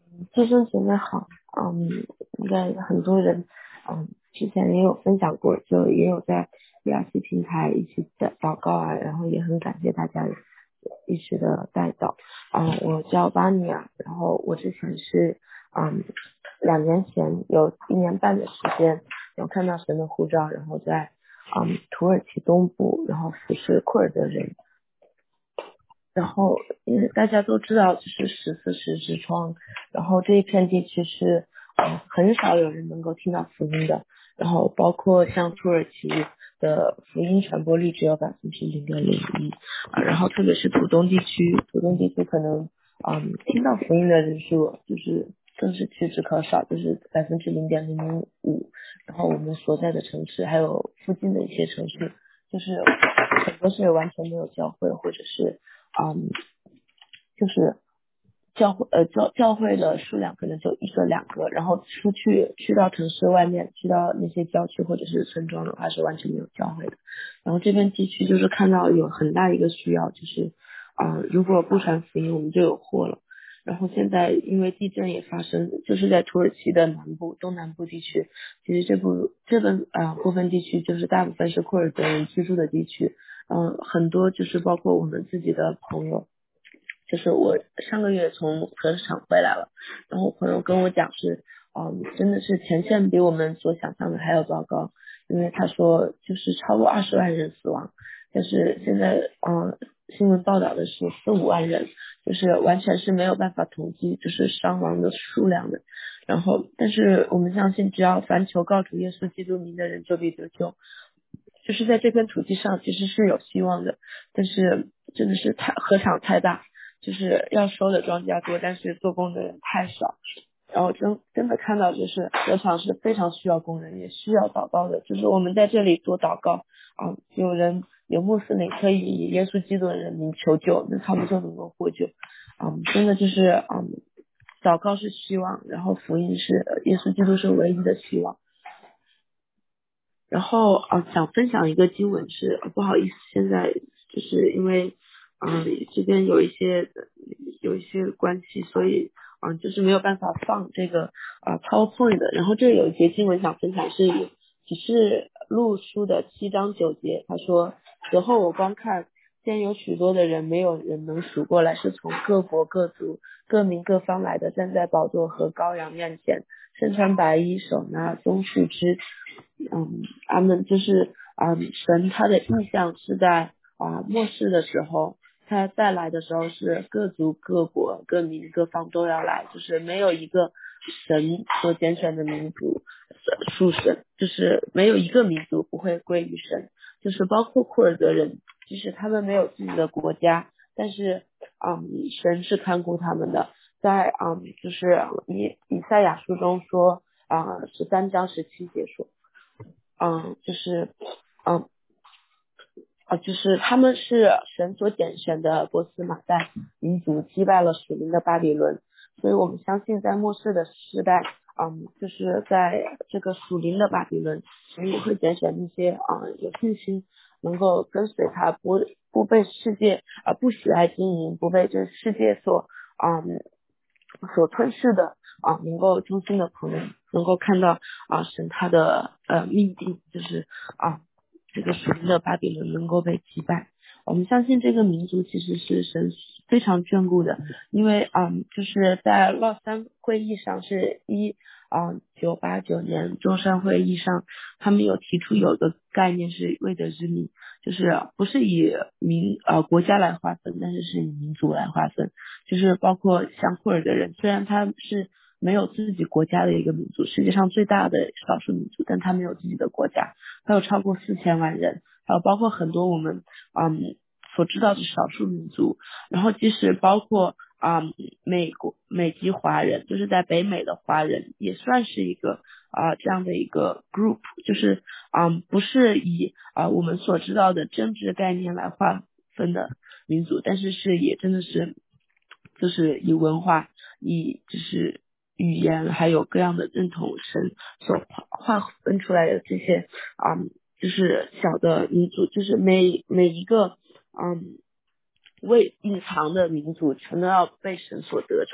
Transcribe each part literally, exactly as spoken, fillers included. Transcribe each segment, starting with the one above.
弟兄姐妹好，嗯，应该很多人，嗯，之前也有分享过，就也有在 V R C 平台一起祷祷告啊，然后也很感谢大家一直的带祷。嗯，我叫巴尼亚，然后我之前是，嗯，两年前有一年半的时间有看到神的呼召，然后在，嗯，土耳其东部，然后服侍库尔德人。然后因为大家都知道就是十四世之窗，然后这一片地区是呃很少有人能够听到福音的，然后包括像土耳其的福音传播率只有百分之零点零一，啊，然后特别是土东地区，土东地区可能嗯听到福音的人数就是更是屈指可少，就是百分之零点零零五，然后我们所在的城市还有附近的一些城市，就是很多是完全没有教会或者是。嗯，就是教会呃教教会的数量可能就一个两个，然后出去去到城市外面，去到那些郊区或者是村庄的话是完全没有教会的。然后这边地区就是看到有很大一个需要，就是啊、呃、如果不传福音，我们就有祸了。然后现在因为地震也发生，就是在土耳其的南部、东南部地区，其实这部这个啊、呃、部分地区就是大部分是库尔德人居住的地区。嗯、呃，很多就是包括我们自己的朋友，就是我上个月从核场回来了，然后我朋友跟我讲是，嗯，真的是前线比我们所想象的还要糟糕，因为他说就是超过二十万人死亡，但是现在嗯新闻报道的是四五万人，就是完全是没有办法统计就是伤亡的数量的。然后但是我们相信，只要凡求告主耶稣基督名的人就必得救，就是在这片土地上其实是有希望的，但是真的是太禾场太大，就是要收的庄稼多，但是做工的人太少。然后真真的看到就是禾场是非常需要工人，也需要祷告的，就是我们在这里多祷告啊，有人有穆斯林可以以耶稣基督的人民求救，那他们就能够获救。啊，真的就是嗯，祷告是希望，然后福音是耶稣基督是唯一的希望。然后呃，想分享一个经文是，呃不好意思，现在就是因为嗯、呃、这边有一些有一些关系，所以嗯、呃、就是没有办法放这个呃 PowerPoint 的。然后这有一节经文想分享是，只是路书的七章九节，他说：此后我观看，见有许多的人，没有人能数过来，是从各国各族各民各方来的，站在宝座和羔羊面前，身穿白衣，手拿棕树枝。嗯，他们就是嗯，神他的意象是在啊末世的时候，他再来的时候是各族各国各民各方都要来，就是没有一个神所拣选的民族属神，就是没有一个民族不会归于神，就是包括库尔德人，即使他们没有自己的国家，但是嗯，神是看顾他们的。在嗯，就是以以赛亚书中说啊，十三章十七节说。嗯，就是嗯啊，就是他们是神所拣选的波斯马代民族，击败了属灵的巴比伦，所以我们相信在末世的时代，嗯，就是在这个属灵的巴比伦，神也会拣选那些啊、嗯、有信心，能够跟随他，不不被世界啊、呃、不喜爱经营，不被这世界所嗯所吞噬的啊，能够忠心的朋友，能够看到啊神他的呃命定，就是啊这个属灵的巴比伦能够被击败。我们相信这个民族其实是神非常眷顾的，因为嗯就是在洛杉会议上是一啊九八九年中山会议上，他们有提出有个概念是未得之民，就是不是以民呃国家来划分，但是是以民族来划分。就是包括像库尔德人，虽然他是没有自己国家的一个民族，世界上最大的少数民族，但他没有自己的国家，还有超过四千万人，还有包括很多我们嗯所知道的少数民族，然后即使包括嗯美国美籍华人，就是在北美的华人，也算是一个啊、呃、这样的一个 group， 就是嗯不是以啊、呃、我们所知道的政治概念来划分的民族，但是是也真的是就是以文化以就是语言还有各样的认同神所划分出来的这些嗯就是小的民族，就是每每一个嗯为隐藏的民族全都要被神所得着，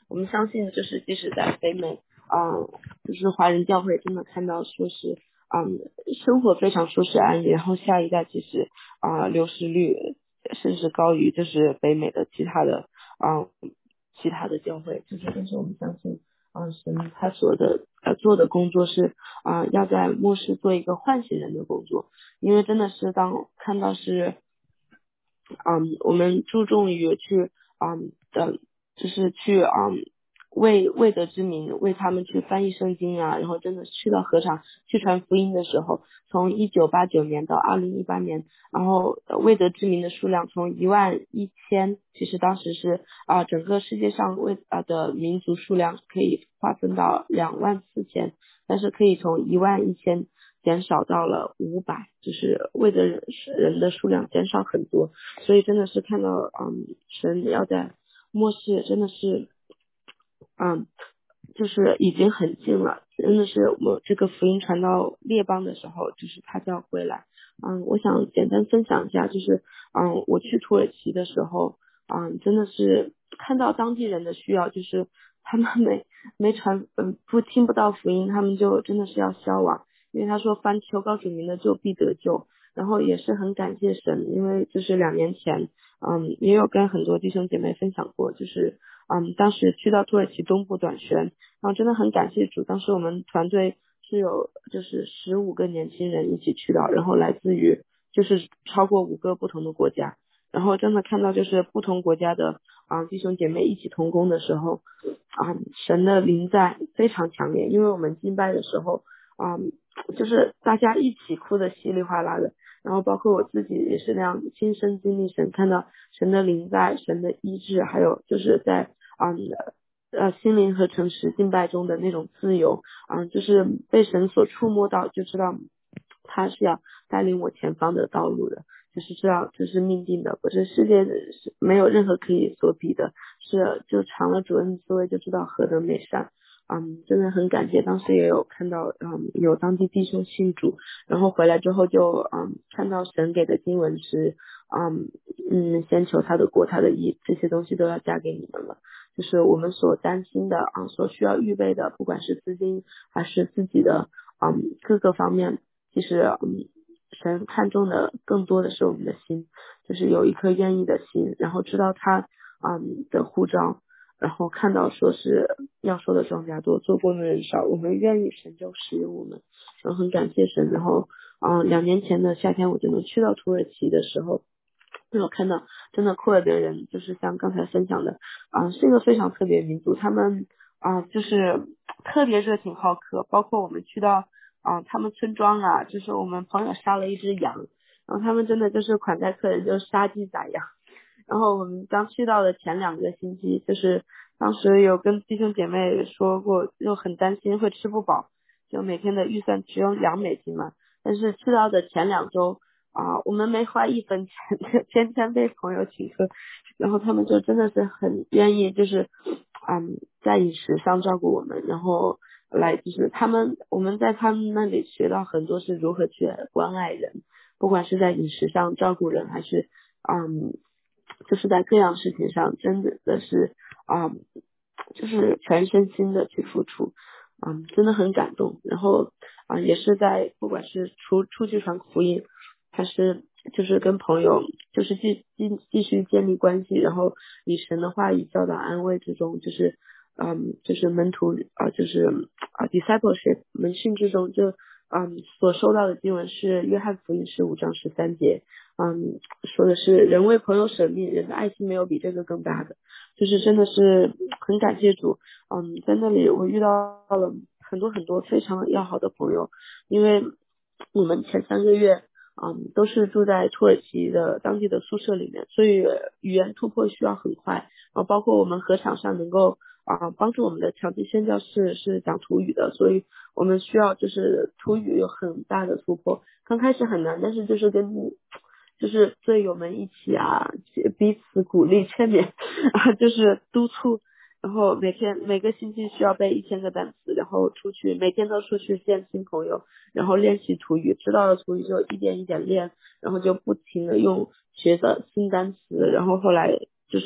我们相信就是即使在北美，嗯，就是华人教会真的看到说是嗯生活非常舒适安逸，然后下一代其实啊、呃、流失率甚至高于就是北美的其他的嗯其他的教会，这些都是我们相信嗯神他所的呃做的工作是啊、呃、要在末世做一个唤醒人的工作，因为真的是当看到是嗯，我们注重于去嗯的，就是去嗯为为德之名为他们去翻译圣经啊，然后真的去到合场去传福音的时候，从一九八九年到二零一八年，然后呃为德之名的数量从一万一千，其实当时是啊、呃、整个世界上为啊的民族数量可以划分到两万四千，但是可以从一万一千减少到了五百，就是为的人人的数量减少很多，所以真的是看到嗯神要在末世真的是嗯就是已经很近了，真的是我这个福音传到列邦的时候，就是他就要回来。嗯，我想简单分享一下，就是嗯我去土耳其的时候，嗯真的是看到当地人的需要，就是他们没没传嗯不听不到福音，他们就真的是要消亡，因为他说凡求告主名的就必得救。然后也是很感谢神，因为就是两年前，嗯，也有跟很多弟兄姐妹分享过，就是嗯，当时去到土耳其东部短宣，然后真的很感谢主，当时我们团队是有就是十五个年轻人一起去的，然后来自于就是超过五个不同的国家，然后真的看到就是不同国家的啊、弟兄姐妹一起同工的时候，啊、神的临在非常强烈，因为我们敬拜的时候，啊、就是大家一起哭的稀里哗啦的。然后包括我自己也是那样亲身经历神，看到神的临在、神的医治，还有就是在嗯呃心灵和诚实敬拜中的那种自由，嗯，就是被神所触摸到，就知道他是要带领我前方的道路的，就是知道这是命定的，不是世界是没有任何可以所比的，是就尝了主恩滋味就知道何等美善。嗯，真的很感谢，当时也有看到，嗯，有当地弟兄信主，然后回来之后就，嗯，看到神给的经文是，嗯嗯，先求他的国，他的义，这些东西都要加给你们了。就是我们所担心的，啊，所需要预备的，不管是资金还是自己的，嗯，各个方面，其实，嗯，神看重的更多的是我们的心，就是有一颗愿意的心，然后知道他，嗯的呼召。然后看到说是要收的庄稼多，做工的人少，我们愿意神就使用我们，然后很感谢神。然后，嗯、呃，两年前的夏天我就能去到土耳其的时候，那我看到真的库尔德人，就是像刚才分享的，啊、呃，是一个非常特别民族，他们啊、呃、就是特别热情好客，包括我们去到啊、呃、他们村庄啊，就是我们朋友杀了一只羊，然后他们真的就是款待客人，就杀鸡宰羊。然后我们刚去到的前两个星期，就是当时有跟弟兄姐妹说过，就很担心会吃不饱，就每天的预算只有两美金嘛。但是去到的前两周啊、我们没花一分钱，天天被朋友请客，然后他们就真的是很愿意，就是嗯，在饮食上照顾我们，然后来就是他们我们在他们那里学到很多是如何去关爱人，不管是在饮食上照顾人，还是嗯。就是在各样事情上真的是啊、嗯，就是全身心的去付出，嗯，真的很感动。然后啊、也是在不管是出出去传福音，还是就是跟朋友就是继继继续建立关系，然后以神的话语教导安慰之中，就是嗯，就是门徒啊、呃，就是啊、呃、discipleship 门训之中就嗯所收到的经文是约翰福音十五章十三节。嗯，说的是人为朋友舍命，人的爱心没有比这个更大的，就是真的是很感谢主。嗯，在那里我遇到了很多很多非常要好的朋友，因为我们前三个月嗯都是住在土耳其的当地的宿舍里面，所以语言突破需要很快。然后包括我们合场上能够啊帮助我们的强基宣教士是讲土语的，所以我们需要就是土语有很大的突破。刚开始很难，但是就是跟就是队友们一起啊，彼此鼓励劝勉啊，就是督促，然后每天每个星期需要背一千个单词，然后出去每天都出去见新朋友，然后练习土语，知道了土语就一点一点练，然后就不停的用学的新单词，然后后来就是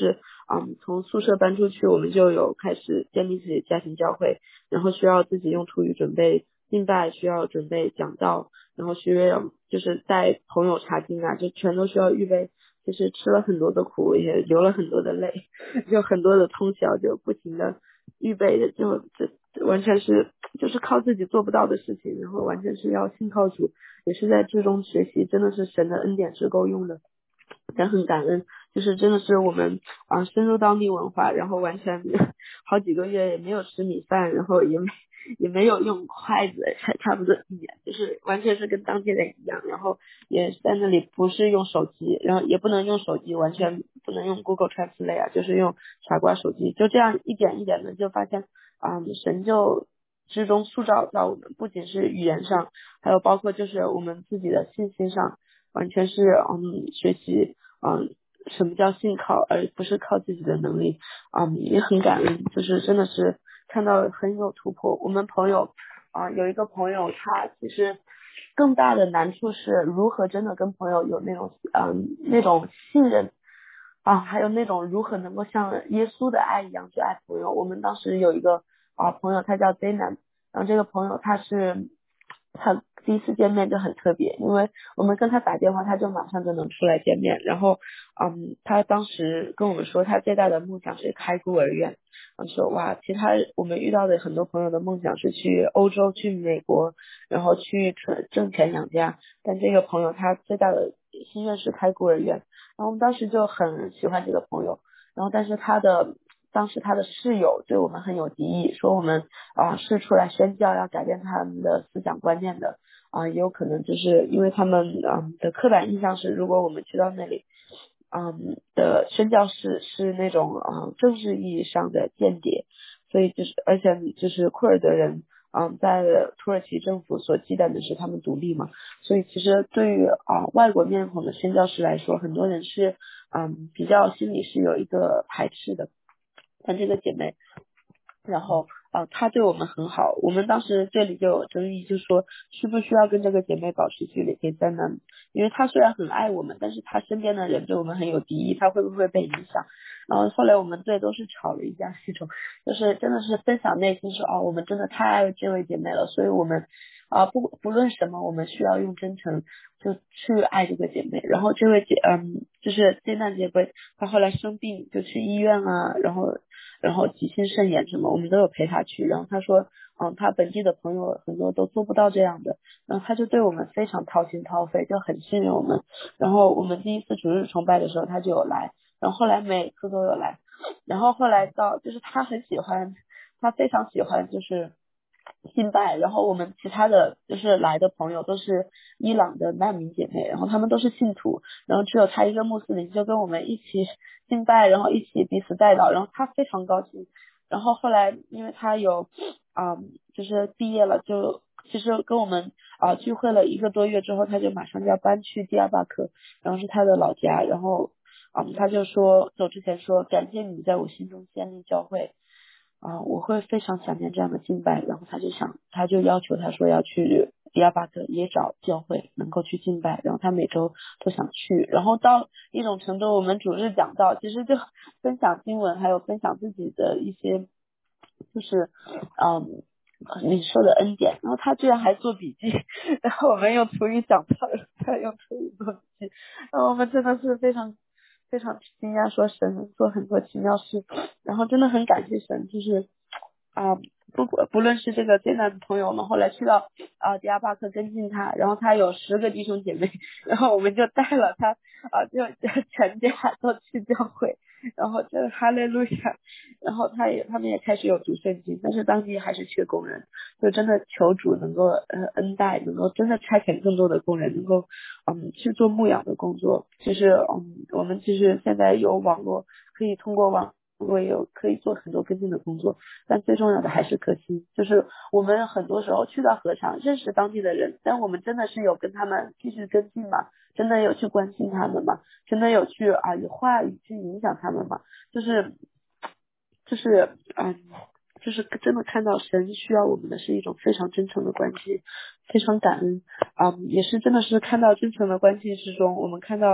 嗯，从宿舍搬出去，我们就有开始建立自己的家庭教会，然后需要自己用土语准备敬拜，需要准备讲道，然后需要就是带朋友查经啊，就全都需要预备。就是吃了很多的苦，也流了很多的泪，就很多的通宵，就不停的预备的，就这完全是就是靠自己做不到的事情，然后完全是要信靠主，也是在之中学习，真的是神的恩典是够用的。也很感恩，就是真的是我们啊、呃、深入当地文化，然后完全好几个月也没有吃米饭，然后也没也没有用筷子，才差不多一年，就是完全是跟当地人一样，然后也在那里不是用手机，然后也不能用手机，完全不能用 Google Translate 啊，就是用傻瓜手机，就这样一点一点的就发现啊、呃、神就之中塑造到我们，不仅是语言上，还有包括就是我们自己的信心上，完全是嗯学习嗯什么叫信靠，而不是靠自己的能力。嗯也很感恩，就是真的是看到很有突破。我们朋友啊、有一个朋友，他其实更大的难处是如何真的跟朋友有那种嗯那种信任啊，还有那种如何能够像耶稣的爱一样去爱朋友。我们当时有一个啊朋友，他叫 Zainab， 然后这个朋友他是他第一次见面就很特别，因为我们跟他打电话，他就马上就能出来见面。然后嗯，他当时跟我们说，他最大的梦想是开孤儿院。然后说哇，其他我们遇到的很多朋友的梦想是去欧洲、去美国，然后去挣挣钱养家，但这个朋友他最大的心愿是开孤儿院。然后我们当时就很喜欢这个朋友，然后但是他的当时他的室友对我们很有敌意，说我们啊、呃、是出来宣教要改变他们的思想观念的啊、呃，也有可能就是因为他们啊、呃、的刻板印象是，如果我们去到那里，嗯的宣教士是那种啊、呃、正式意义上的间谍，所以就是而且就是库尔德人。嗯，在土耳其政府所忌惮的是他们独立嘛，所以其实对于啊、呃、外国面孔的宣教师来说，很多人是嗯比较心里是有一个排斥的。但这个姐妹然后呃，她对我们很好，我们当时这里就有争议，就说需不需要跟这个姐妹保持距离，可以在那，因为她虽然很爱我们，但是她身边的人对我们很有敌意，她会不会被影响？然后后来我们队都是吵了一架，这种就是真的是分享内心说，哦，我们真的太爱这位姐妹了，所以我们啊、不不论什么，我们需要用真诚就去爱这个姐妹。然后这位姐嗯，就是接难姐妹，她后来生病就去医院啊，然后。然后急性肾炎什么，我们都有陪他去。然后他说，嗯，他本地的朋友很多都做不到这样的，然后他就对我们非常掏心掏肺，就很信任我们。然后我们第一次主日崇拜的时候，他就有来，然后后来每次都有来。然后后来到就是他很喜欢，他非常喜欢就是敬拜，然后我们其他的就是来的朋友都是伊朗的难民姐妹，然后他们都是信徒，然后只有他一个穆斯林，就跟我们一起敬拜，然后一起彼此带祷，然后他非常高兴。然后后来因为他有啊、嗯就是毕业了，就其实跟我们啊、呃聚会了一个多月之后，他就马上就要搬去第亚巴克，然后是他的老家。然后嗯他就说走之前说，感谢你在我心中建立教会啊、我会非常想念这样的敬拜。然后他就想，他就要求他说要去迪亚巴克也找教会能够去敬拜，然后他每周都想去。然后到一种程度，我们主日讲到，其实就分享经文，还有分享自己的一些，就是嗯领受的恩典。然后他居然还做笔记，然后我们用图语讲到，他用图语做笔记，然后我们真的是非常非常惊讶，说神做很多奇妙事，然后真的很感谢神，就是啊、不不论是这个艰难的朋友们后来去到啊迪亚巴克跟进他，然后他有十个弟兄姐妹，然后我们就带了他啊就全家都去教会，然后就哈利路亚，然后他也他们也开始有读圣经，但是当地还是缺工人，就真的求主能够呃恩待，能够真的差遣更多的工人，能够嗯去做牧养的工作。就是嗯我们其实现在有网络，可以通过网络也有可以做很多跟进的工作，但最重要的还是颗心。就是我们很多时候去到合场认识当地的人，但我们真的是有跟他们继续跟进吗？真的有去关心他们吗？真的有去啊以话语去影响他们吗？就是就是嗯，就是真的看到神需要我们的是一种非常真诚的关系，非常感恩。嗯，也是真的是看到真诚的关系之中，我们看到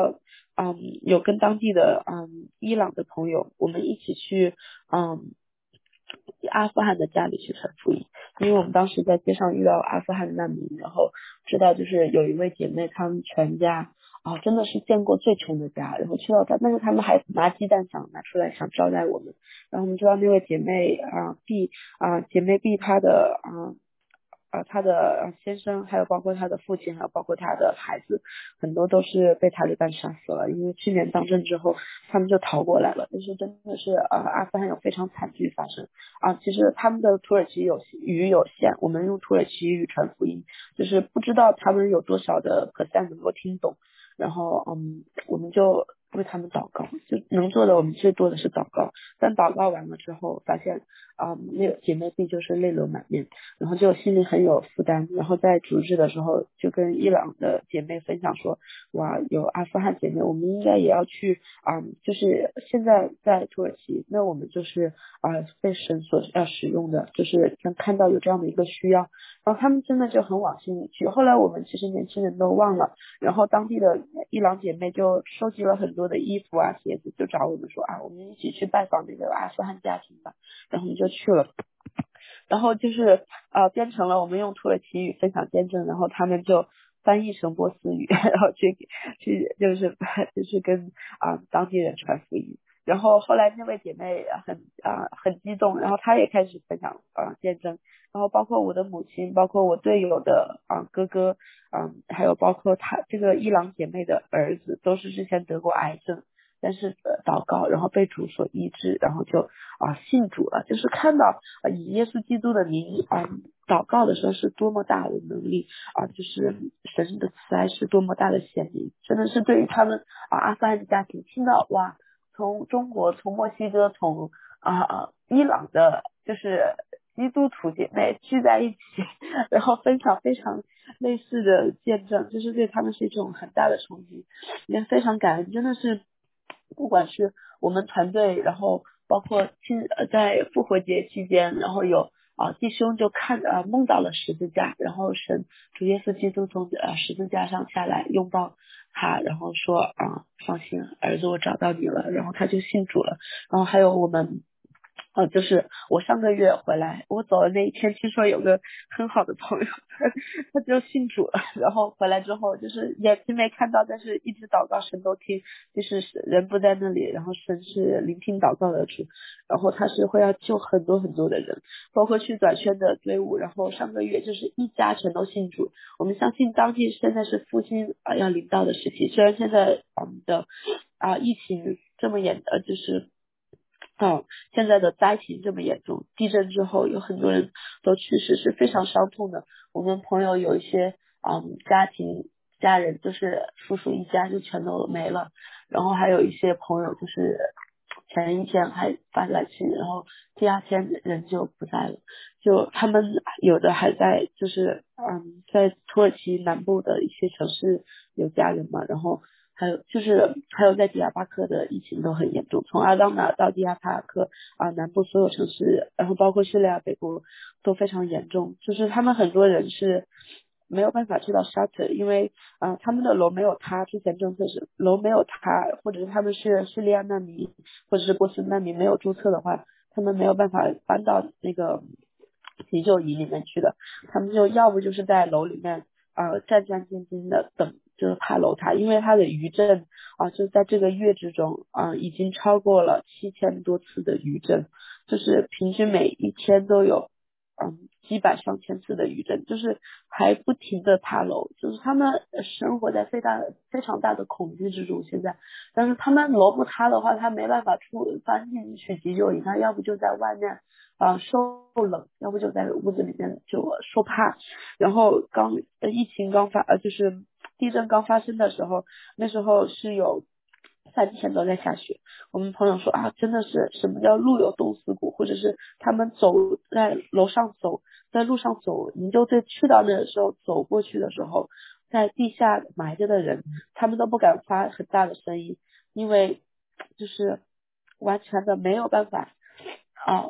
嗯有跟当地的嗯伊朗的朋友，我们一起去嗯阿富汗的家里去传福音，因为我们当时在街上遇到阿富汗的难民，然后知道就是有一位姐妹，她们全家啊、真的是见过最穷的家，然后去到他，但是他们还拿鸡蛋想拿出来想招待我们，然后我们知道那位姐妹啊 B 啊姐妹 B 她的啊。呃，她的先生，还有包括她的父亲，还有包括她的孩子，很多都是被塔利班杀死了。因为去年当政之后，他们就逃过来了。但是真的是呃，阿富汗有非常惨剧发生啊。其实他们的土耳其有语有限，我们用土耳其语传福音，就是不知道他们有多少的可赞能够听懂。然后嗯，我们就为他们祷告，就能做的我们最多的是祷告。但祷告完了之后，发现啊、嗯，那个姐妹 B 就是泪流满面。然后就心里很有负担，然后在主日的时候就跟伊朗的姐妹分享说，哇，有阿富汗姐妹，我们应该也要去啊、嗯，就是现在在土耳其，那我们就是啊、呃、被神所要使用的，就是能看到有这样的一个需要，然后他们真的就很往心里去。后来我们其实年轻人都忘了，然后当地的伊朗姐妹就收集了很多的衣服啊鞋子，就找我们说啊，我们一起去拜访那个阿富汗家庭吧，然后我们就去了。然后就是呃编成了我们用土耳其语分享见证，然后他们就翻译成波斯语，然后去去就是就是跟啊、呃当地人传福音。然后后来那位姐妹很啊、呃、很激动，然后她也开始分享啊、呃、见证，然后包括我的母亲，包括我队友的啊、呃、哥哥，嗯、呃，还有包括她这个伊朗姐妹的儿子，都是之前得过癌症。但是呃祷告，然后被主所医治，然后就啊、信主了。就是看到啊以耶稣基督的名啊祷告的时候是多么大的能力啊，就是神的慈爱是多么大的显明，真的是对于他们啊阿富汗的家庭听到哇，从中国、从墨西哥、从啊伊朗的，就是基督徒姐妹聚在一起，然后分享非常类似的见证，就是对他们是一种很大的冲击，也非常感恩，真的是。不管是我们团队，然后包括亲呃在复活节期间，然后有啊弟兄就看啊梦到了十字架，然后神主耶稣基督从呃十字架上下来拥抱他，然后说啊放心，儿子我找到你了，然后他就信主了。然后还有我们呃，就是我上个月回来，我走的那一天，听说有个很好的朋友，他他就信主了，然后回来之后，就是眼睛没看到，但是一直祷告，神都听，就是人不在那里，然后神是聆听祷告的主，然后他是会要救很多很多的人，包括去短宣的队伍，然后上个月就是一家全都信主，我们相信当地现在是复兴啊、呃、要临到的时期，虽然现在我们的啊、疫情这么严，呃就是。嗯，现在的灾情这么严重，地震之后有很多人都去世，是非常伤痛的。我们朋友有一些嗯家庭家人，就是叔叔一家就全都没了，然后还有一些朋友就是前一天还发来去，然后第二天人就不在了，就他们有的还在就是嗯在土耳其南部的一些城市有家人嘛，然后。还有就是还有在迪亚巴克的疫情都很严重，从阿当纳到迪亚巴克啊南部所有城市，然后包括叙利亚北部都非常严重，就是他们很多人是没有办法去到 shelter，因为啊、呃、他们的楼没有塌，之前政策是楼没有塌，或者是他们是叙利亚难民或者是波斯难民没有注册的话，他们没有办法搬到那个急救营里面去的，他们就要不就是在楼里面呃战战兢兢的等。就是怕楼塌，因为它的余震啊，就在这个月之中啊，已经超过了七千多次的余震，就是平均每一天都有嗯几百上千次的余震，就是还不停的塌楼，就是他们生活在非大非常大的恐惧之中。现在，但是他们楼不塌的话，他没办法出搬进去急救营，他要不就在外面啊、呃、受冷，要不就在屋子里面就受怕。然后刚呃疫情刚发呃就是地震刚发生的时候，那时候是有三天都在下雪。我们朋友说啊，真的是什么叫路有冻死骨，或者是他们走在楼上走，在路上走，营救队去到那的时候，走过去的时候，在地下埋着的人，他们都不敢发很大的声音，因为就是完全的没有办法啊。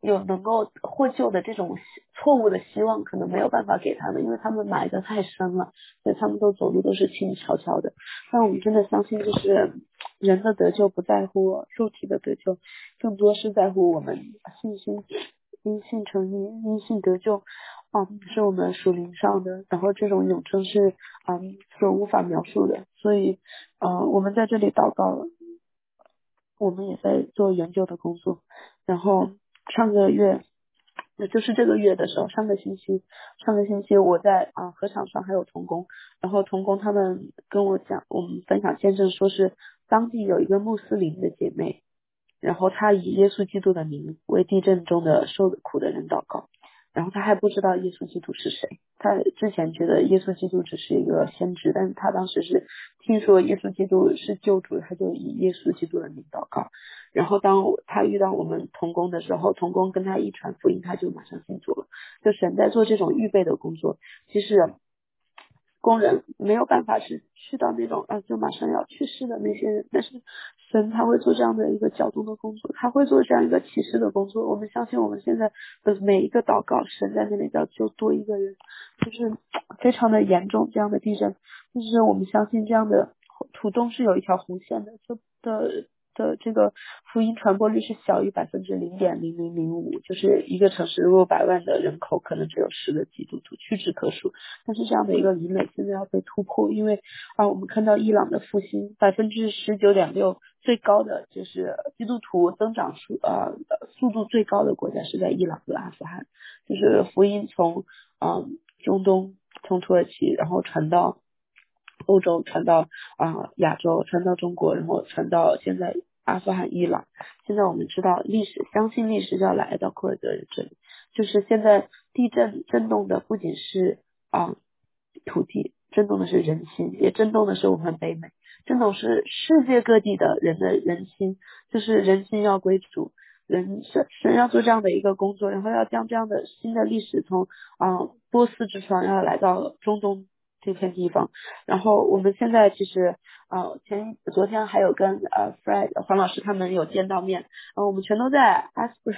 有能够获救的这种错误的希望可能没有办法给他们，因为他们埋得太深了，所以他们都走路都是轻悄悄的。但我们真的相信，就是人的得救不在乎肉体的得救，更多是在乎我们信心，因信成义，因信得救。嗯，是我们属灵上的，然后这种永生是嗯所无法描述的。所以呃我们在这里祷告，我们也在做研究的工作。然后上个月，那就是这个月的时候，上个星期，上个星期我在啊、呃、合场上还有同工，然后同工他们跟我讲，我们分享见证，说是当地有一个穆斯林的姐妹，然后她以耶稣基督的名为地震中的受苦的人祷告，然后她还不知道耶稣基督是谁，她之前觉得耶稣基督只是一个先知，但是她当时是听说耶稣基督是救主，她就以耶稣基督的名祷告。然后当她遇到我们同工的时候，同工跟她一传福音，她就马上信主了。就神在做这种预备的工作，其实工人没有办法是去到那种啊就马上要去世的那些人，但是神他会做这样的一个搅动的工作，他会做这样一个启示的工作。我们相信我们现在的每一个祷告，神在那里叫就多一个人，就是非常的严重这样的地震，就是我们相信这样的土洞是有一条红线的，就的的这个福音传播率是小于百分之零点零零零五，就是一个城市如果百万的人口，可能只有十个基督徒，屈指可数。但是这样的一个邻垒现在要被突破，因为啊，我们看到伊朗的复兴百分之十九点六，最高的就是基督徒增长速呃速度最高的国家是在伊朗和阿富汗，就是福音从啊、呃、中东，从土耳其然后传到欧洲，传到啊、呃、亚洲，传到中国，然后传到现在阿富汗、伊朗。现在我们知道历史，相信历史要来到库尔德人这里，就是现在地震震动的不仅是啊、土地，震动的是人心，也震动的是我们北美，震动是世界各地的人的人心，就是人心要归主。人神神要做这样的一个工作，然后要将这样的新的历史从啊、呃、波斯之窗要来到中东这片地方。然后我们现在其实呃前昨天还有跟呃 Fred 黄老师他们有见到面，呃我们全都在 Asbury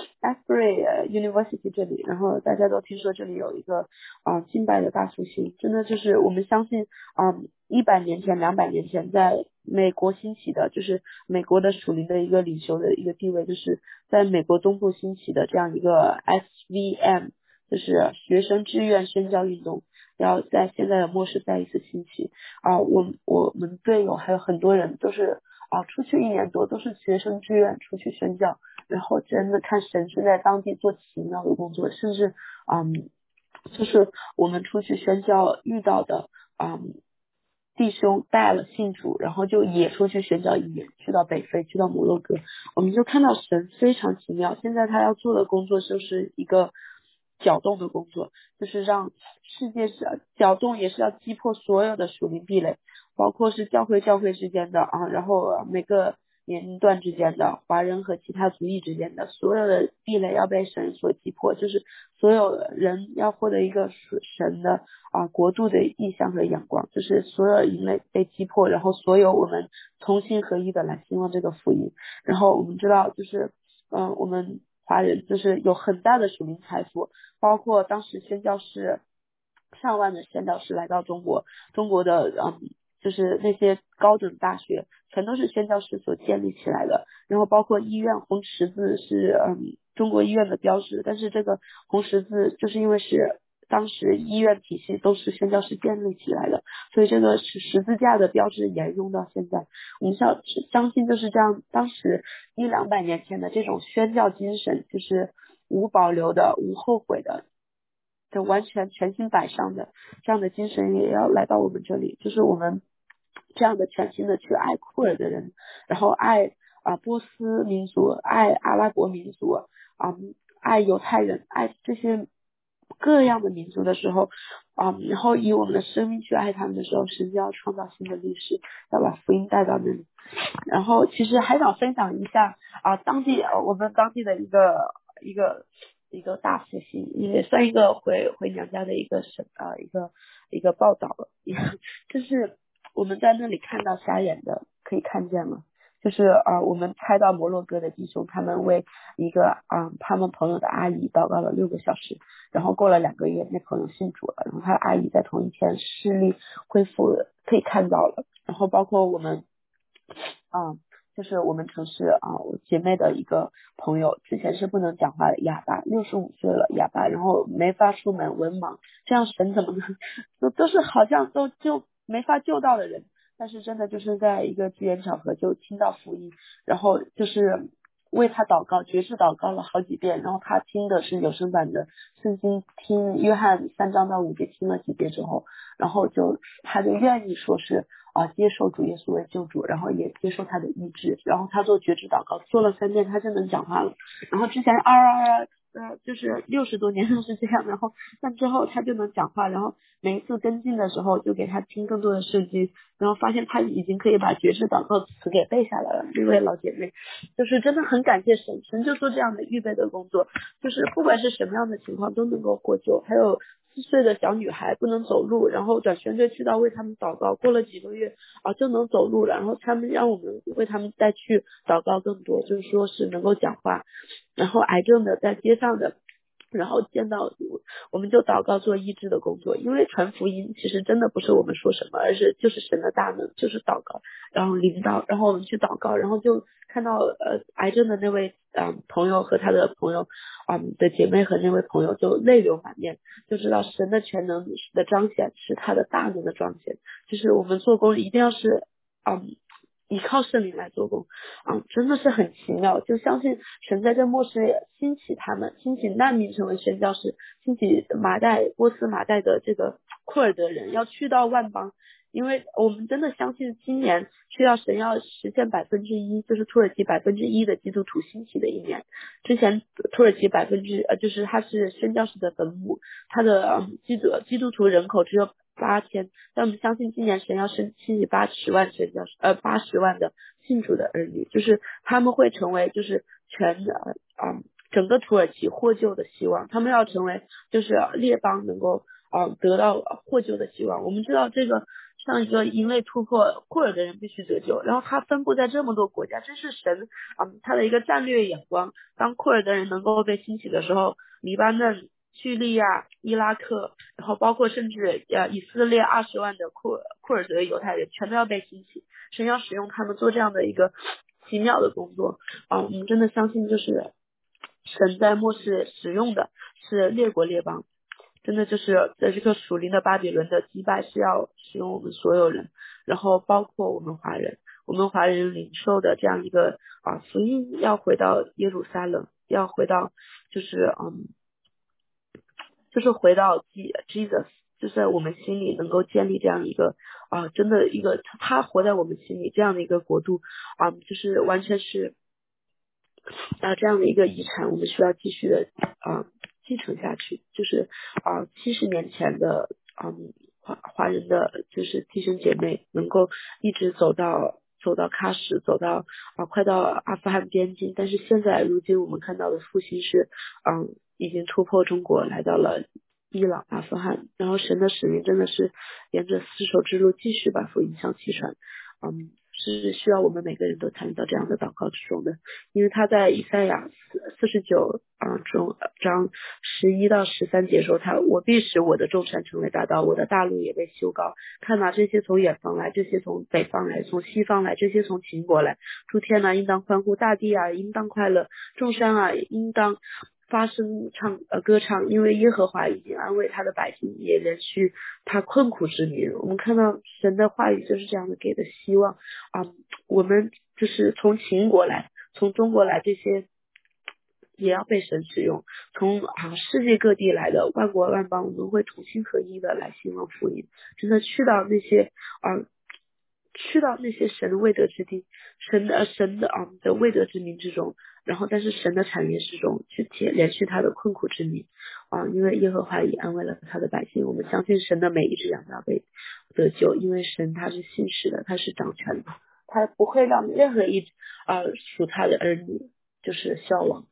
Asbury University 这里，然后大家都听说这里有一个啊、呃、敬拜的大复兴，真的就是我们相信啊一百年前两百年前在美国兴起的，就是美国的属灵的一个领袖的一个地位，就是在美国东部兴起的这样一个 S V M， 就是学生志愿宣教运动，要在现在的末世再一次兴起啊、我我们队友还有很多人都是啊、出去一年多都是学生志愿出去宣教，然后真的看神是在当地做奇妙的工作，甚至嗯就是我们出去宣教遇到的嗯弟兄带了信主，然后就也出去宣教一年，去到北非，去到摩洛哥，我们就看到神非常奇妙。现在他要做的工作就是一个搅动的工作，就是让世界是搅动，也是要击破所有的属灵壁垒，包括是教会教会之间的啊，然后每个年龄段之间的，华人和其他族裔之间的所有的壁垒要被神所击破，就是所有人要获得一个神的啊国度的意象和眼光，就是所有人类被击破，然后所有我们同心合一的来兴旺这个福音。然后我们知道就是嗯、呃、我们华人就是有很大的属灵财富，包括当时宣教士上万的宣教士来到中国，中国的嗯就是那些高等大学全都是宣教士所建立起来的，然后包括医院红十字是嗯中国医院的标志，但是这个红十字就是因为是当时医院体系都是宣教士建立起来的，所以这个是十字架的标志沿用到现在。我们相相信就是这样，当时一两百年前的这种宣教精神，就是无保留的、无后悔的，就完全全心摆上的这样的精神也要来到我们这里，就是我们这样的全心的去爱库尔的人，然后爱啊、呃、波斯民族，爱阿拉伯民族啊、嗯，爱犹太人，爱这些各样的民族的时候啊、嗯，然后以我们的生命去爱他们的时候，神就要创造新的历史，要把福音带到那里。然后其实还想分享一下啊、当地我们当地的一个一个一个大复兴，也算一个回回娘家的一个神啊、一个一个报道了，就是我们在那里看到瞎眼的可以看见了， 就是啊、呃，我们猜到摩洛哥的弟兄他们为一个啊、呃、他们朋友的阿姨祷告了六个小时，然后过了两个月，那朋友信主了，然后他的阿姨在同一天视力恢复了，可以看到了。然后包括我们啊、嗯，就是我们城市啊，我姐妹的一个朋友，之前是不能讲话的哑巴，六十五岁了哑巴，然后没法出门，文盲，这样神怎么能都都是好像都就没法救到的人，但是真的就是在一个机缘巧合就听到福音，然后就是为他祷告，绝志祷告了好几遍，然后他听的是有声版的圣经，听约翰三章到五节听了几遍之后，然后就他就愿意说是啊、呃、接受主耶稣为救主，然后也接受他的医治，然后他做绝志祷告做了三遍他就能讲话了，然后之前啊啊啊呃就是六十多年都是这样，然后但之后他就能讲话，然后每一次跟进的时候就给他听更多的圣经，然后发现他已经可以把绝志祷告词给背下来了。这位老姐妹就是真的很感谢神，神就做这样的预备的工作，就是不管是什么样的情况都能够获救。还有四岁的小女孩不能走路，然后转宣队去到为他们祷告，过了几个月啊就能走路了，然后他们让我们为他们再去祷告更多，就是说是能够讲话，然后癌症的在街上的，然后见到我们就祷告做医治的工作，因为传福音其实真的不是我们说什么，而是就是神的大能，就是祷告，然后领导，然后我们去祷告，然后就看到呃癌症的那位嗯朋友和他的朋友嗯的姐妹和那位朋友就泪流满面，就知道神的全能的彰显是他的大能的彰显，就是我们做工一定要是嗯依靠圣灵来做工啊、嗯，真的是很奇妙，就相信神在这末世兴起他们，兴起难民成为宣教士，兴起马代波斯马代的这个库尔德人要去到万邦，因为我们真的相信今年需要神要实现百分之一，就是土耳其百分之一的基督徒兴起的一年。之前土耳其百分之呃就是它是宣教士的坟墓，它的、嗯、基督基督徒人口只有八千，但我们相信今年神要兴起八十万宣教士呃八十万的信主的儿女，就是他们会成为就是全呃嗯整个土耳其获救的希望，他们要成为就是列邦能够呃得到获救的希望。我们知道这个上一个因为突破库尔的人必须得救，然后他分布在这么多国家，这是神嗯他的一个战略眼光。当库尔的人能够被兴起的时候，黎巴嫩、叙利亚、伊拉克，然后包括甚至呃以色列二十万的库库尔德犹太人全都要被兴起，神要使用他们做这样的一个奇妙的工作啊、嗯！我们真的相信就是神在末世使用的是列国列邦，真的就是在这个属灵的巴比伦的击败是要使用我们所有人，然后包括我们华人，我们华人领受的这样一个啊福音要回到耶路撒冷，要回到就是嗯就是回到 Jesus， 就在我们心里能够建立这样一个啊真的一个他活在我们心里这样的一个国度啊，就是完全是啊这样的一个遗产，我们需要继续的啊继承下去，就是啊七十年前的嗯华华人的就是弟兄姐妹能够一直走到走到喀什，走到啊快到阿富汗边境，但是现在如今我们看到的复兴是嗯已经突破中国来到了伊朗、阿富汗，然后神的使命真的是沿着丝绸之路继续把福音向西传，嗯，是需要我们每个人都参与到这样的祷告之中的，因为他在以赛亚四十九啊中章十一到十三节说，他我必使我的众山成为大道，我的大路也被修高，看哪，这些从远方来，这些从北方来，从西方来，这些从秦国来，诸天啊应当欢呼，大地啊应当快乐，众山啊应当发声唱呃歌唱，因为耶和华已经安慰他的百姓，也连续他困苦之民。我们看到神的话语就是这样的给的希望啊、嗯，我们就是从秦国来，从中国来，这些也要被神使用，从啊世界各地来的万国万邦，我们会同心合一的来兴旺福音，真的去到那些啊。去到那些神的未得之地，神的神的啊的未得之民之中，然后但是神的产业之中去体连续他的困苦之民啊，因为耶和华已安慰了他的百姓，我们相信神的每一只羊都要被得救，因为神他是信实的，他是掌权的，他不会让任何一啊属他的儿女就是消亡。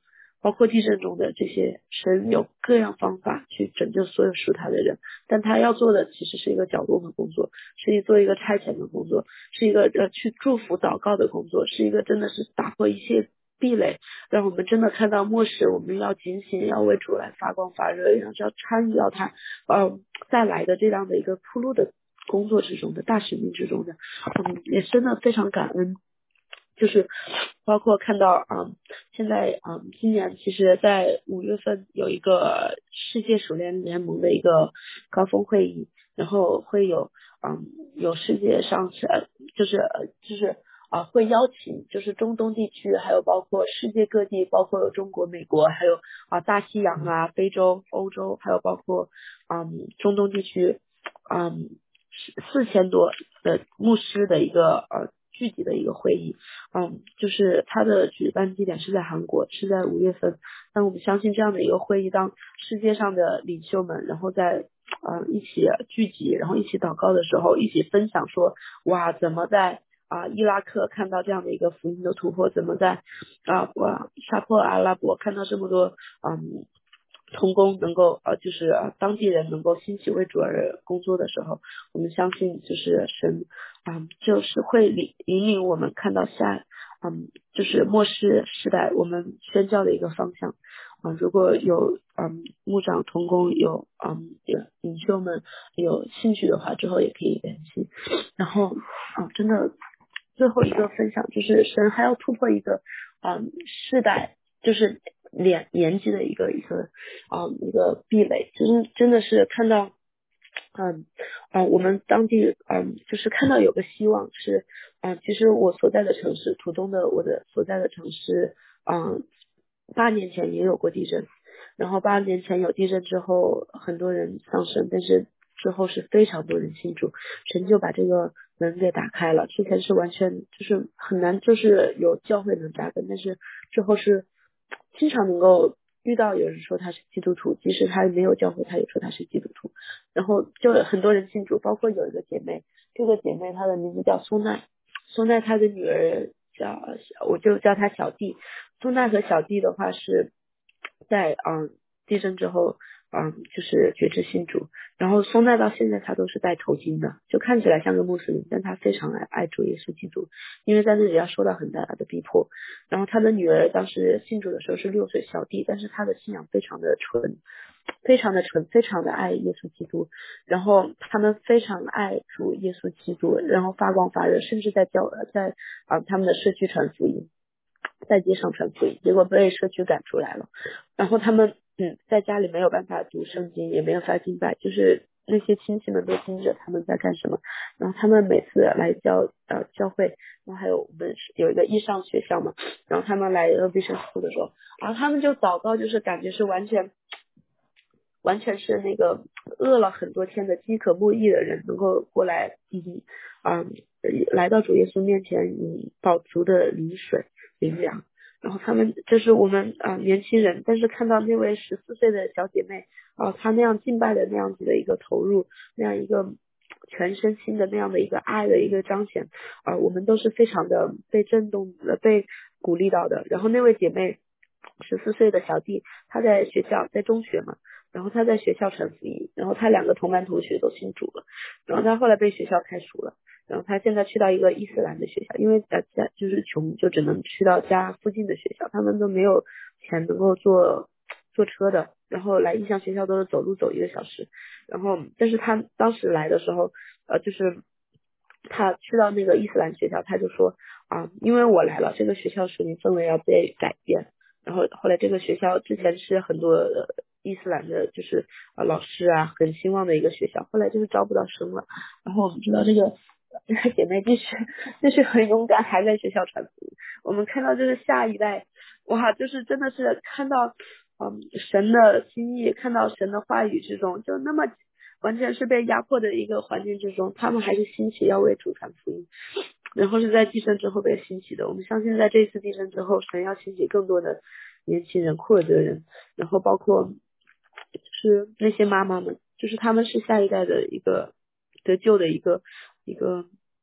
包括地震中的这些，神有各样方法去拯救所有属他的人，但他要做的其实是一个搅动的工作，是一做一个差遣的工作，是一个呃去祝福祷告的工作，是一个真的是打破一切壁垒，让我们真的看到末世，我们要警醒，要为主来发光发热，要要参与到他呃再来的这样的一个铺路的工作之中的大使命之中的，嗯，也真的非常感恩。就是包括看到啊、嗯，现在啊、嗯，今年其实在五月份有一个世界蜀联联盟的一个高峰会议，然后会有嗯有世界上呃就是呃就是啊会邀请就是中东地区，还有包括世界各地，包括有中国、美国，还有啊大西洋啊、非洲、欧洲，还有包括嗯中东地区嗯四千多的牧师的一个呃聚集的一个会议。嗯，就是它的举办地点是在韩国，是在五月份。那我们相信这样的一个会议，当世界上的领袖们，然后在呃一起聚集，然后一起祷告的时候，一起分享说，哇，怎么在啊、呃、伊拉克看到这样的一个福音的突破，怎么在啊哇沙特阿拉伯看到这么多嗯。童工能够呃，就是、呃、当地人能够兴起为主而工作的时候，我们相信就是神嗯，就是会领引领我们看到下嗯，就是末世时代我们宣教的一个方向。嗯，如果有嗯牧长同工有嗯有领袖们有兴趣的话，之后也可以联系。然后嗯，真的最后一个分享就是神还要突破一个嗯世代，就是年年纪的一个一个啊、嗯、一个壁垒，真真的是看到。嗯嗯、呃，我们当地嗯，就是看到有个希望是，嗯、呃，其实我所在的城市，途中的我的所在的城市，嗯，八年前也有过地震，然后八年前有地震之后，很多人丧生，但是之后是非常多人信主，神就把这个门给打开了，之前是完全就是很难，就是有教会能扎根，但是之后是经常能够遇到有人说他是基督徒，即使他没有教会，他也说他是基督徒。然后就有很多人信主，包括有一个姐妹，这个姐妹她的名字叫苏奈，苏奈她的女儿叫我就叫她小弟。苏奈和小弟的话是在嗯地震之后嗯就是觉知信主，然后苏奈到现在她都是戴头巾的，就看起来像个穆斯林，但她非常爱爱主耶稣基督，因为在那里要受到很大的逼迫。然后她的女儿当时信主的时候是六岁，小弟，但是她的信仰非常的纯。非常的纯，非常的爱耶稣基督，然后他们非常爱主耶稣基督，然后发光发热，甚至在教在啊、呃、他们的社区传福音，在街上传福音，结果被社区赶出来了。然后他们嗯在家里没有办法读圣经，也没有法敬拜，就是那些亲戚们都盯着他们在干什么。然后他们每次来教呃教会，然后还有我们有一个艺上学校嘛，然后他们来呃必胜school的时候，然后他们就祷告，就是感觉是完全。完全是那个饿了很多天的饥渴慕义的人能够过来，嗯嗯，来到主耶稣面前，以饱足的灵水灵粮。然后他们就是我们啊、呃、年轻人，但是看到那位十四岁的小姐妹啊、呃，她那样敬拜的那样子的一个投入，那样一个全身心的那样的一个爱的一个彰显啊、呃，我们都是非常的被震动的，被鼓励到的。然后那位姐妹十四岁的小弟，他在学校在中学嘛。然后他在学校传福音，然后他两个同班同学都信主了，然后他后来被学校开除了，然后他现在去到一个伊斯兰的学校，因为家家就是穷，就只能去到家附近的学校，他们都没有钱能够坐坐车的，然后来异乡学校都是走路走一个小时，然后但是他当时来的时候，呃，就是他去到那个伊斯兰学校，他就说啊，因为我来了，这个学校属灵氛围要被改变。然后后来这个学校之前是很多伊斯兰的就是啊老师啊很兴旺的一个学校，后来就是招不到生了。然后我们知道这个这个姐妹继续继续很勇敢，还在学校传福音。我们看到就是下一代，哇，就是真的是看到嗯神的心意，看到神的话语之中，就那么完全是被压迫的一个环境之中，他们还是兴起要为主传福音。然后是在地震之后被兴起的，我们相信在这一次地震之后，神要兴起更多的年轻人、酷儿的人，然后包括就是那些妈妈们，就是他们是下一代的一个得救的一个一个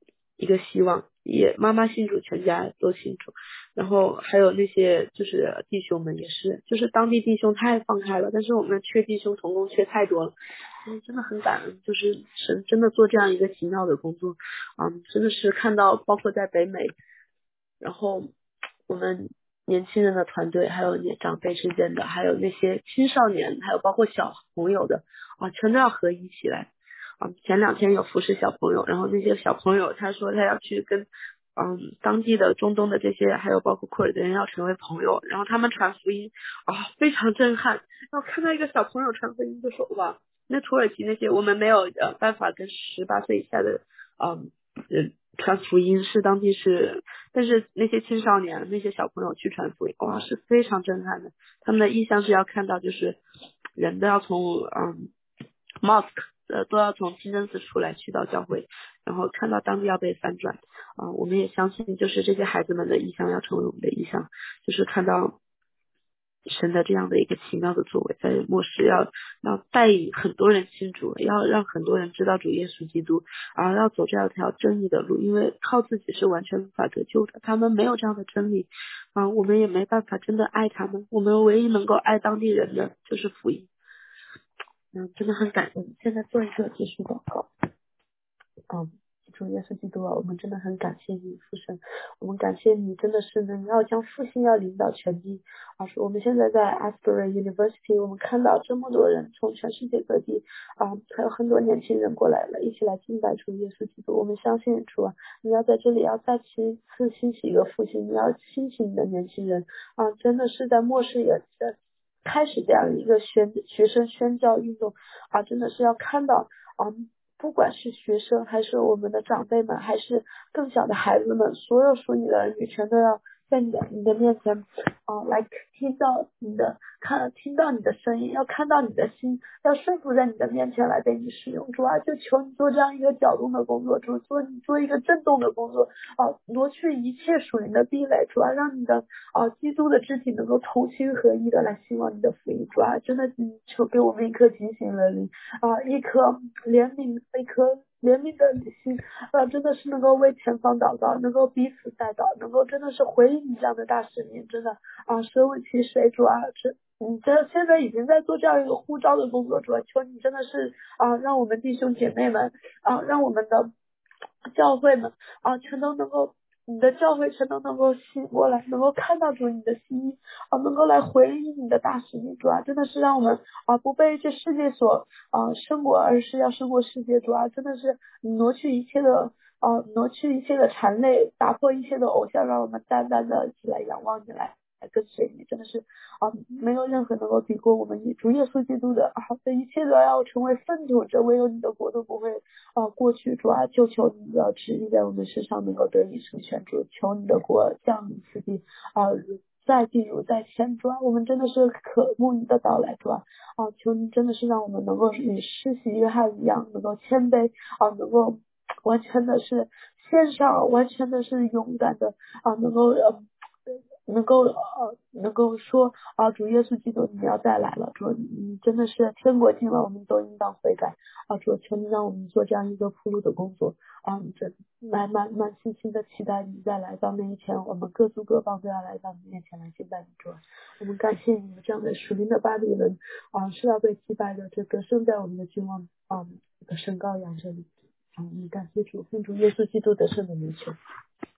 一个希望，也妈妈信主，全家都信主，然后还有那些就是弟兄们也是，就是当地弟兄太放开了，但是我们缺弟兄同工缺太多了，所以真的很感恩，就是神真的做这样一个奇妙的工作，嗯，真的是看到包括在北美，然后我们年轻人的团队，还有年长辈之间的，还有那些青少年，还有包括小朋友的啊，全都要合一起来啊。前两天有服侍小朋友，然后那些小朋友他说他要去跟嗯当地的中东的这些，还有包括库尔的人要成为朋友，然后他们传福音啊，非常震撼。然后看到一个小朋友传福音，就说哇，那土耳其那些我们没有呃办法跟十八岁以下的嗯人传福音，是当地是，但是那些青少年那些小朋友去传福音，哇，是非常震撼的。他们的意向是要看到就是人都要从嗯 mosque 呃都要从清真寺出来去到教会，然后看到当地要被翻转啊、呃，我们也相信就是这些孩子们的意向要成为我们的意向，就是看到神的这样的一个奇妙的作为，在末世要要带领很多人信主，要让很多人知道主耶稣基督，啊，要走这样一条正义的路，因为靠自己是完全无法得救的，他们没有这样的真理，啊，我们也没办法真的爱他们，我们唯一能够爱当地人的就是福音，嗯，真的很感恩。现在做一个结束祷告。嗯，主耶稣基督啊，我们真的很感谢你，父神，我们感谢你，真的是能要将复兴要领导全地。啊，是我们现在在 Asbury University， 我们看到这么多人从全世界各地啊，还有很多年轻人过来了，一起来敬拜主耶稣基督。我们相信主啊，你要在这里要再次兴起一个复兴，你要兴起你的年轻人啊，真的是在末世也在开始这样一个宣学生宣教运动啊，真的是要看到啊。不管是学生还是我们的长辈们，还是更小的孩子们，所有属你的儿女全都要在你的你的面前啊、呃，来听到你的看听到你的声音，要看到你的心，要顺服在你的面前来被你使用。主啊，就求你做这样一个搅动的工作，主做你做一个震动的工作啊，挪去一切属灵的壁垒，主啊，让你的啊基督的肢体能够同心合一的来兴旺你的福音。主啊，真的求给我们一颗警醒的灵啊，一颗怜悯。一颗怜悯的心，啊，真的是能够为前方祷告，能够彼此带祷，能够真的是回应你这样的大使命，真的啊，舍我其谁，主啊，这你这现在已经在做这样一个呼召的工作，主啊，求你真的是啊，让我们弟兄姐妹们啊，让我们的教会们啊，全都能够。你的教会全都能够醒过来，能够看到主你的心意啊，能够来回应你的大使命，主啊，真的是让我们啊不被这世界所啊胜过，而是要胜过世界，主啊，真的是挪去一切的啊挪去一切的缠累，打破一切的偶像，让我们单单的起来仰望你来。来跟随你，真的是啊，没有任何能够比过我们主耶稣基督的啊，这一切都要成为粪土，这唯有你的国度不会啊过去。主啊，就求你的旨意在我们身上能够得以成全，主求你的国降临此地啊，在地如在天，主啊，我们真的是渴慕你的到来，主啊，啊，求你真的是让我们能够与施洗约翰一样，能够谦卑啊，能够完全的是献上，完全的是勇敢的啊，能够呃。能够呃能够说啊，主耶稣基督你要再来了，主你真的是天国近了，我们都应当悔改啊，主求你让我们做这样一个铺路的工作啊，这满满满心心的期待你再来到那一天，我们各族各邦都要来到你面前来敬拜你，主，我们感谢你这样的属灵的巴比伦啊是要被击败的，这得胜在我们的君王啊的圣羔羊这里啊，我们感谢主，奉主耶稣基督得胜的名求。